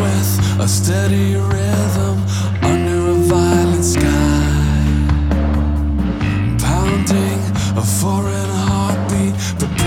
with a steady rhythm under a violet sky, pounding a foreign heartbeat. The